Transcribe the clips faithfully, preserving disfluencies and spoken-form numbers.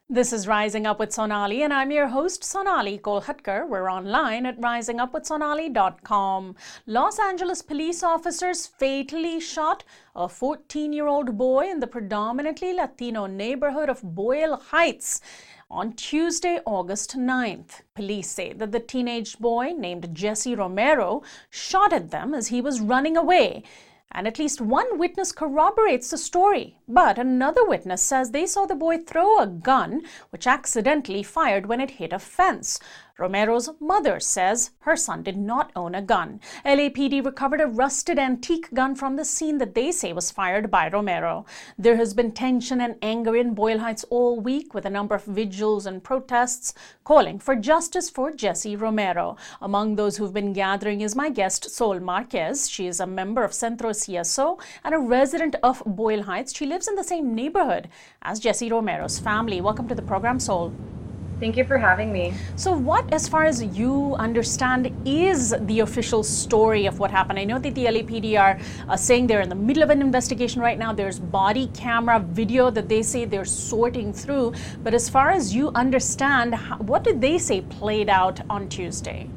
This is Rising Up with Sonali, and I'm your host, Sonali Kolhatkar. We're online at rising up with sonali dot com. Los Angeles police officers fatally shot a fourteen-year-old boy in the predominantly Latino neighborhood of Boyle Heights on Tuesday, August ninth. Police say that the teenage boy, named Jesse Romero, shot at them as he was running away. And at least one witness corroborates the story. But another witness says they saw the boy throw a gun, which accidentally fired when it hit a fence. Romero's mother says her son did not own a gun. L A P D recovered a rusted antique gun from the scene that they say was fired by Romero. There has been tension and anger in Boyle Heights all week, with a number of vigils and protests calling for justice for Jesse Romero. Among those who've been gathering is my guest, Sol Marquez. She is a member of Centro C S O and a resident of Boyle Heights. She lives in the same neighborhood as Jesse Romero's family. Welcome to the program, Sol. Thank you for having me. So what, as far as you understand, is the official story of what happened? I know that the L A P D are uh, saying they're in the middle of an investigation right now. There's body camera video that they say they're sorting through. But as far as you understand, how, what did they say played out on Tuesday?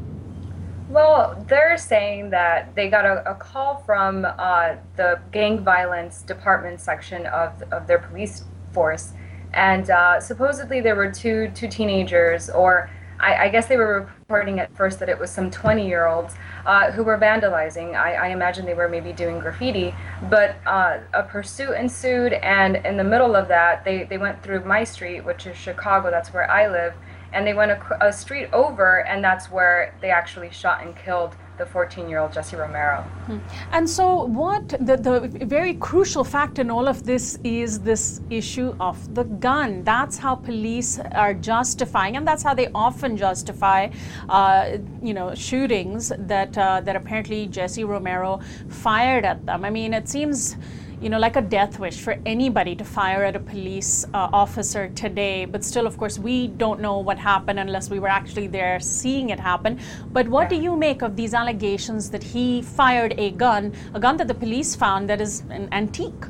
Well, they're saying that they got a, a call from uh, the gang violence department section of, of their police force. And uh, supposedly there were two two teenagers, or I, I guess they were reporting at first that it was some twenty-year-olds uh, who were vandalizing. I, I imagine they were maybe doing graffiti, but uh, a pursuit ensued, and in the middle of that, they, they went through my street, which is Chicago, that's where I live, and they went a, a street over, and that's where they actually shot and killed the fourteen-year-old Jesse Romero. And so what the, the very crucial fact in all of this is this issue of the gun. That's how police are justifying, and that's how they often justify, uh, you know, shootings that uh, that apparently Jesse Romero fired at them. I mean, it seems, you know, like a death wish for anybody to fire at a police uh, officer today. But still, of course, we don't know what happened unless we were actually there seeing it happen. But what yeah. do you make of these allegations that he fired a gun, a gun that the police found that is an antique?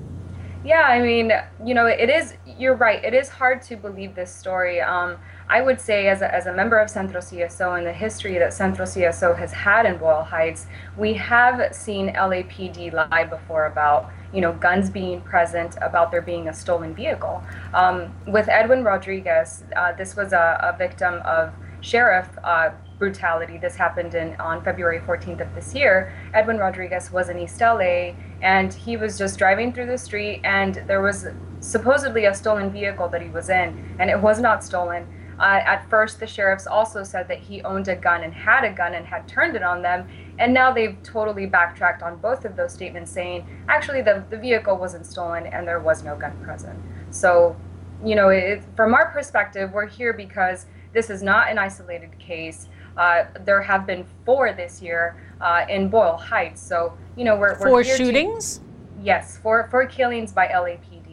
Yeah, I mean, you know, it is, you're right, it is hard to believe this story. Um, I would say as a, as a member of Centro C S O and the history that Centro C S O has had in Boyle Heights, we have seen L A P D lie before about, you know, guns being present, about there being a stolen vehicle. Um, with Edwin Rodriguez, uh, this was a, a victim of sheriff uh, brutality. This happened in on February fourteenth of this year. Edwin Rodriguez was in East L A, and he was just driving through the street, and there was supposedly a stolen vehicle that he was in, and it was not stolen. Uh, at first, the sheriffs also said that he owned a gun and had a gun and had turned it on them, and now they've totally backtracked on both of those statements, saying actually the, the vehicle wasn't stolen and there was no gun present. So, you know, it, from our perspective, we're here because this is not an isolated case. Uh, there have been four this year uh, in Boyle Heights. So, you know, we're, we're four here shootings? To, yes, four, four killings by L A P D.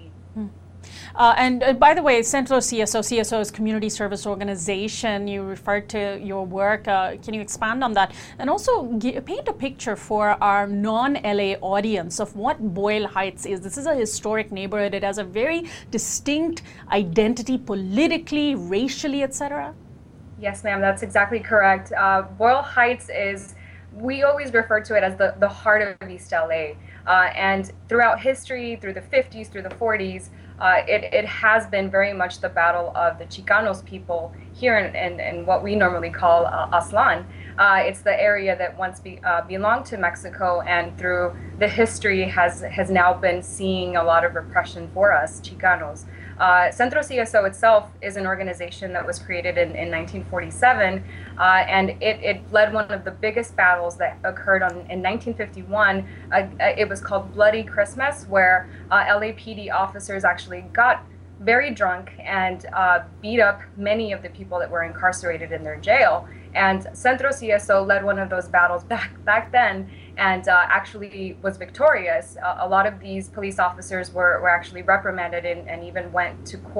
Uh, and uh, by the way, Centro C S O, C S O is Community Service Organization. You referred to your work. Uh, can you expand on that? And also g- paint a picture for our non-L A audience of what Boyle Heights is. This is a historic neighborhood. It has a very distinct identity politically, racially, et cetera. Yes, ma'am, that's exactly correct. Uh, Boyle Heights is, we always refer to it as the, the heart of East L A. Uh, and throughout history, through the fifties, through the forties, Uh, it, it has been very much the battle of the Chicanos people here in, in, in what we normally call uh, Aztlán. Uh, it's the area that once be, uh, belonged to Mexico, and through the history has, has now been seeing a lot of repression for us, Chicanos. Uh, Centro C S O itself is an organization that was created in, in nineteen forty-seven, uh, and it, it led one of the biggest battles that occurred on, in nineteen fifty-one. Uh, it was called Bloody Christmas, where uh, L A P D officers actually got very drunk and uh, beat up many of the people that were incarcerated in their jail. And Centro C S O led one of those battles back back then, and uh, actually was victorious. Uh, a lot of these police officers were, were actually reprimanded and, and even went to court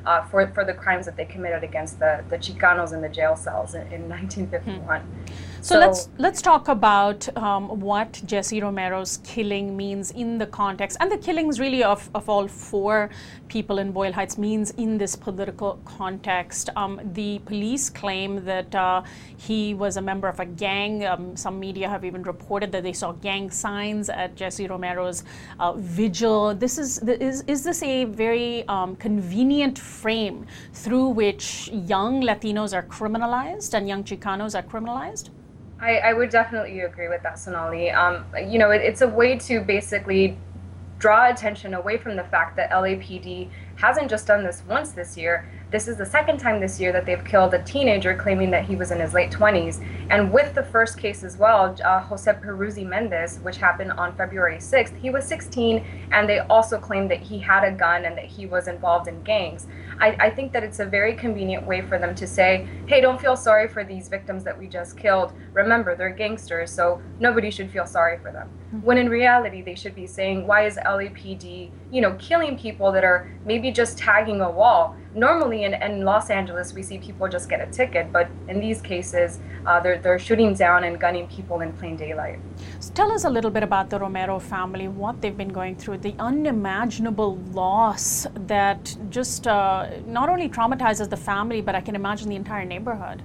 uh, for, for the crimes that they committed against the, the Chicanos in the jail cells in, in nineteen fifty-one. Hmm. So, so let's let's talk about um, what Jesse Romero's killing means in the context, and the killings really of, of all four people in Boyle Heights means in this political context. Um, the police claim that uh, he was a member of a gang. Um, some media have even reported that they saw gang signs at Jesse Romero's uh, vigil. This is is is this a very um, convenient frame through which young Latinos are criminalized and young Chicanos are criminalized? I, I would definitely agree with that, Sonali. Um, you know, it, it's a way to basically draw attention away from the fact that L A P D hasn't just done this once this year. This is the second time this year that they've killed a teenager claiming that he was in his late twenties. And with the first case as well, uh, Jose Peruzzi Mendez, which happened on February sixth, he was sixteen, and they also claimed that he had a gun and that he was involved in gangs. I, I think that it's a very convenient way for them to say, hey, don't feel sorry for these victims that we just killed. Remember, they're gangsters, so nobody should feel sorry for them. Mm-hmm. When in reality, they should be saying, why is L A P D, you know, killing people that are maybe just tagging a wall? Normally in, in Los Angeles, we see people just get a ticket, but in these cases, uh, they're, they're shooting down and gunning people in plain daylight. So tell us a little bit about the Romero family, what they've been going through, the unimaginable loss that just uh, not only traumatizes the family, but I can imagine the entire neighborhood.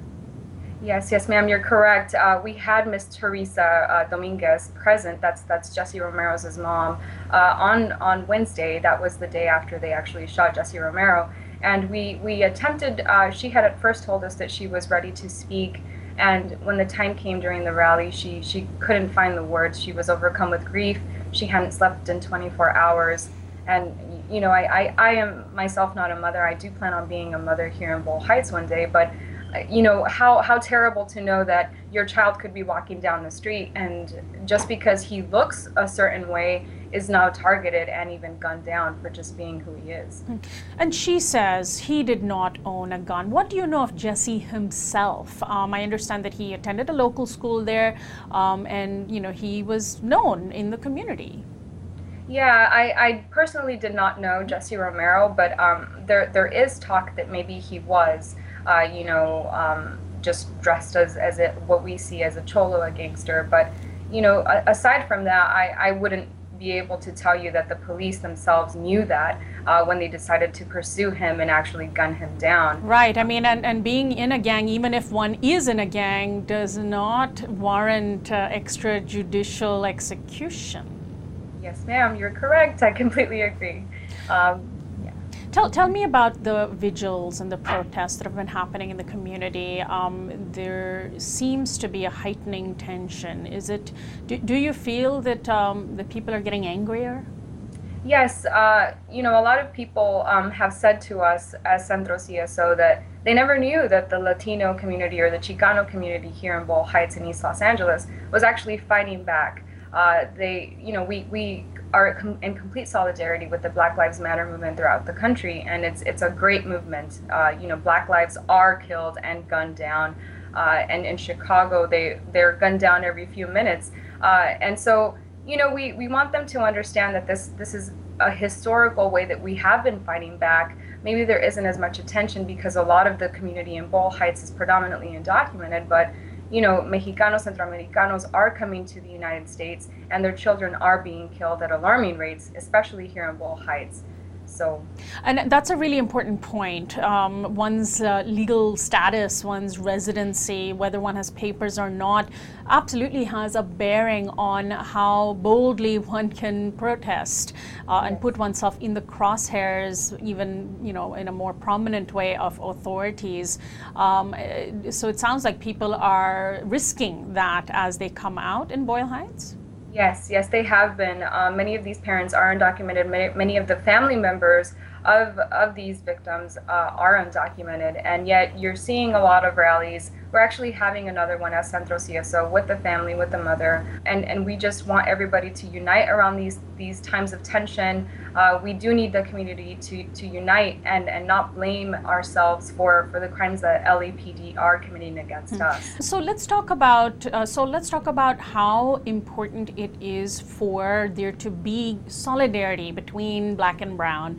Yes, yes, ma'am, you're correct. Uh, we had Miss Teresa uh, Dominguez present. That's that's Jesse Romero's mom uh, on on Wednesday. That was the day after they actually shot Jesse Romero. And we, we attempted, uh, she had at first told us that she was ready to speak, and when the time came during the rally, she, she couldn't find the words. She was overcome with grief. She hadn't slept in twenty-four hours. And, you know, I, I, I am myself not a mother. I do plan on being a mother here in Boyle Heights one day, but, you know, how, how terrible to know that your child could be walking down the street, and just because he looks a certain way is now targeted and even gunned down for just being who he is. And she says he did not own a gun. What do you know of Jesse himself? Um, I understand that he attended a local school there, um, and you know he was known in the community. Yeah, I, I personally did not know Jesse Romero, but um, there there is talk that maybe he was, uh, you know, um, just dressed as as it, what we see as a cholo, a gangster. But you know, aside from that, I, I wouldn't be able to tell you that the police themselves knew that uh, when they decided to pursue him and actually gun him down. Right. I mean, and, and being in a gang, even if one is in a gang, does not warrant uh, extrajudicial execution. Yes, ma'am, you're correct. I completely agree. Um, Tell, tell me about the vigils and the protests that have been happening in the community. Um, there seems to be a heightening tension. Is it? Do, do you feel that um, the people are getting angrier? Yes. Uh, you know, a lot of people um, have said to us as Centro C S O that they never knew that the Latino community or the Chicano community here in Boyle Heights in East Los Angeles was actually fighting back. Uh, they, you know, we, we are com- in complete solidarity with the Black Lives Matter movement throughout the country, and it's it's a great movement. Uh, you know, Black lives are killed and gunned down, uh, and in Chicago they they're gunned down every few minutes, uh, and so you know we, we want them to understand that this this is a historical way that we have been fighting back. Maybe there isn't as much attention because a lot of the community in Boyle Heights is predominantly undocumented, but you know, Mexicanos, Centroamericanos are coming to the United States, and their children are being killed at alarming rates, especially here in Boyle Heights. So, and that's a really important point. Um, one's uh, legal status, one's residency, whether one has papers or not, absolutely has a bearing on how boldly one can protest uh, and put oneself in the crosshairs, even you know, in a more prominent way of authorities. Um, so it sounds like people are risking that as they come out in Boyle Heights. Yes, yes, they have been. Uh, many of these parents are undocumented. Many, many of the family members of of these victims uh, are undocumented, and yet you're seeing a lot of rallies. We're actually having another one at Centro C S O with the family, with the mother, and, and we just want everybody to unite around these these times of tension. Uh, we do need the community to, to unite and, and not blame ourselves for, for the crimes that L A P D are committing against mm. us. So let's talk about uh, so let's talk about how important it is for there to be solidarity between Black and Brown uh,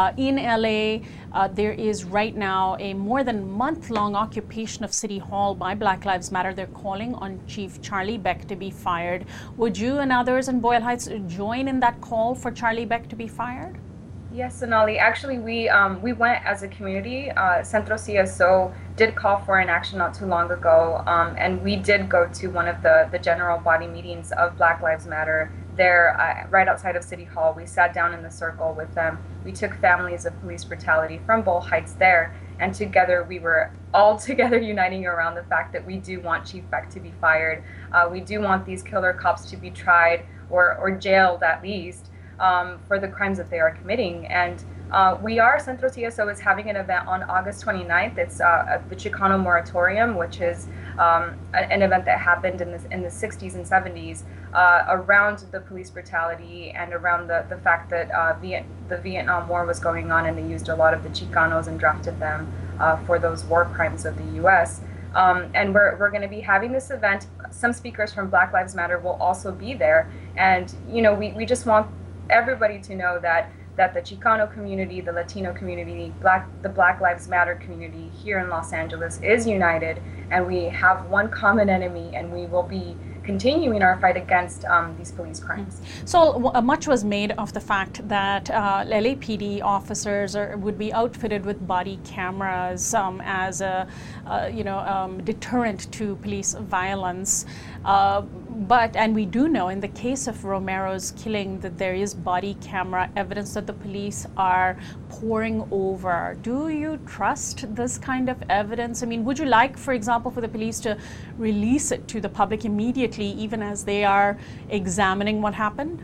uh, in L A, uh, there is right now a more than month-long occupation of City Hall by Black Lives Matter. They're calling on Chief Charlie Beck to be fired. Would you and others in Boyle Heights join in that call for Charlie Beck to be fired? Yes, Sonali. Actually, we um, we went as a community. Uh, Centro C S O did call for an action not too long ago, um, and we did go to one of the, the general body meetings of Black Lives Matter there uh, right outside of City Hall. We sat down in the circle with them. We took families of police brutality from Boyle Heights there, and together we were all together uniting around the fact that we do want Chief Beck to be fired. Uh, we do want these killer cops to be tried or, or jailed at least. Um, for the crimes that they are committing. And uh, we are, Centro C S O is having an event on August twenty-ninth. It's uh, at the Chicano Moratorium, which is um, an event that happened in the, in the sixties and seventies uh, around the police brutality and around the, the fact that uh, Viet- the Vietnam War was going on, and they used a lot of the Chicanos and drafted them uh, for those war crimes of the U S. Um, and we're, we're going to be having this event. Some speakers from Black Lives Matter will also be there. And, you know, we, we just want everybody to know that that the Chicano community, the Latino community, Black the Black Lives Matter community here in Los Angeles is united, and we have one common enemy, and we will be continuing our fight against um, these police crimes. So uh, much was made of the fact that uh, L A P D officers are, would be outfitted with body cameras um, as a uh, you know um, deterrent to police violence. Uh, but, and we do know in the case of Romero's killing that there is body camera evidence that the police are poring over. Do you trust this kind of evidence? I mean, would you like, for example, for the police to release it to the public immediately, even as they are examining what happened?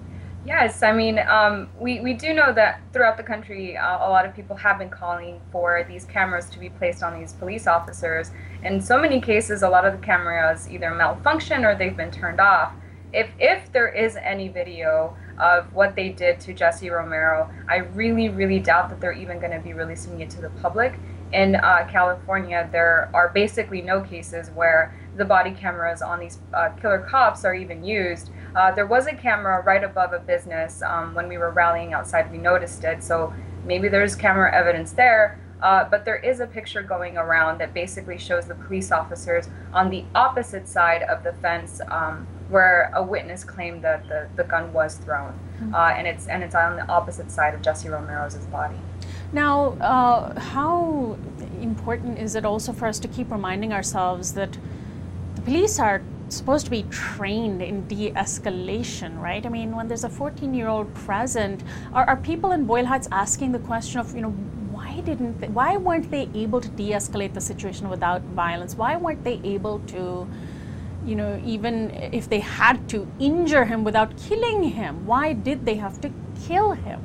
Yes, I mean, um, we, we do know that throughout the country, uh, a lot of people have been calling for these cameras to be placed on these police officers. In so many cases, a lot of the cameras either malfunction or they've been turned off. If, if there is any video of what they did to Jesse Romero, I really, really doubt that they're even going to be releasing it to the public. In uh, California, there are basically no cases where the body cameras on these uh, killer cops are even used. Uh, there was a camera right above a business um, when we were rallying outside. We noticed it, so maybe there's camera evidence there. Uh, but there is a picture going around that basically shows the police officers on the opposite side of the fence um, where a witness claimed that the, the gun was thrown. Mm-hmm. uh, and it's and it's on the opposite side of Jesse Romero's body. Now, uh, how important is it also for us to keep reminding ourselves that the police are supposed to be trained in de-escalation, right? I mean, when there's a fourteen-year-old present, are, are people in Boyle Heights asking the question of, you know, why didn't they, why weren't they able to de-escalate the situation without violence? Why weren't they able to, you know, even if they had to injure him without killing him, why did they have to kill him?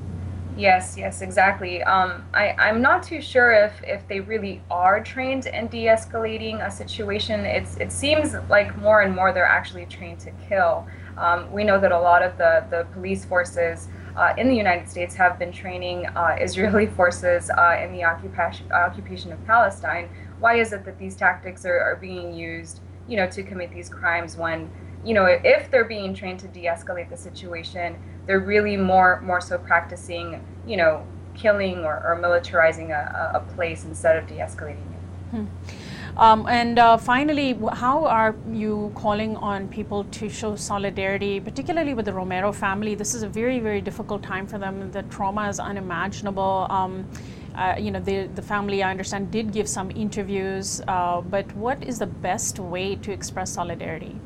Yes, yes, exactly. Um, I, I'm not too sure if, if they really are trained in de-escalating a situation. It's, it seems like more and more they're actually trained to kill. Um, we know that a lot of the, the police forces uh, in the United States have been training uh, Israeli forces uh, in the occupation, occupation of Palestine. Why is it that these tactics are, are being used, you know, to commit these crimes when, you know, if they're being trained to de-escalate the situation, they're really more more so practicing, you know, killing or, or militarizing a, a place instead of de-escalating it. Hmm. Um, and uh, finally, how are you calling on people to show solidarity, particularly with the Romero family? This is a very, very difficult time for them. The trauma is unimaginable. Um, uh, you know, the, the family, I understand, did give some interviews, uh, but what is the best way to express solidarity?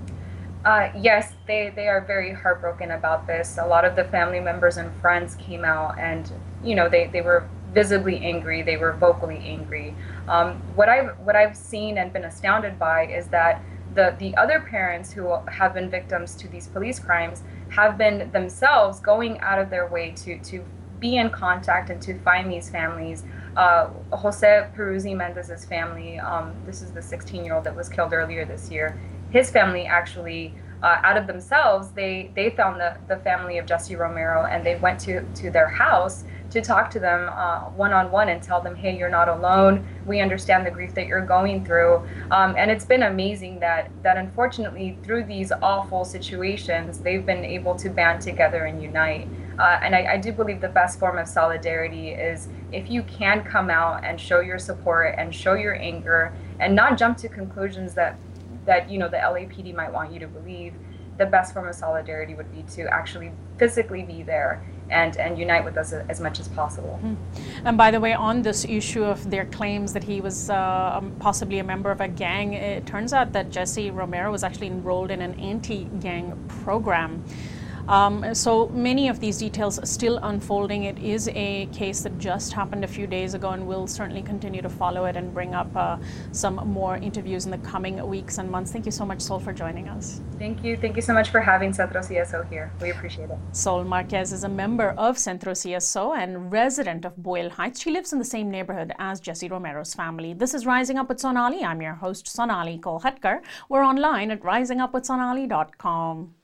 Uh, yes, they, they are very heartbroken about this. A lot of the family members and friends came out and, you know, they, they were visibly angry. They were vocally angry. Um, what I've what I've seen and been astounded by is that the, the other parents who have been victims to these police crimes have been themselves going out of their way to, to be in contact and to find these families. Uh, Jose Peruzzi Mendez's family, um, this is the sixteen-year-old that was killed earlier this year. His family actually, uh, out of themselves, they, they found the, the family of Jesse Romero, and they went to, to their house to talk to them uh, one-on-one and tell them, hey, you're not alone. We understand the grief that you're going through. Um, and it's been amazing that, that unfortunately, through these awful situations, they've been able to band together and unite. Uh, and I, I do believe the best form of solidarity is if you can come out and show your support and show your anger and not jump to conclusions that, that you know, the L A P D might want you to believe. The best form of solidarity would be to actually physically be there and, and unite with us as much as possible. Mm-hmm. And by the way, on this issue of their claims that he was uh, possibly a member of a gang, it turns out that Jesse Romero was actually enrolled in an anti-gang program. Um, so many of these details are still unfolding. It is a case that just happened a few days ago, and we'll certainly continue to follow it and bring up uh, some more interviews in the coming weeks and months. Thank you so much, Sol, for joining us. Thank you. Thank you so much for having Centro C S O here. We appreciate it. Sol Marquez is a member of Centro C S O and resident of Boyle Heights. She lives in the same neighborhood as Jesse Romero's family. This is Rising Up with Sonali. I'm your host, Sonali Kolhatkar. We're online at rising up with sonali dot com.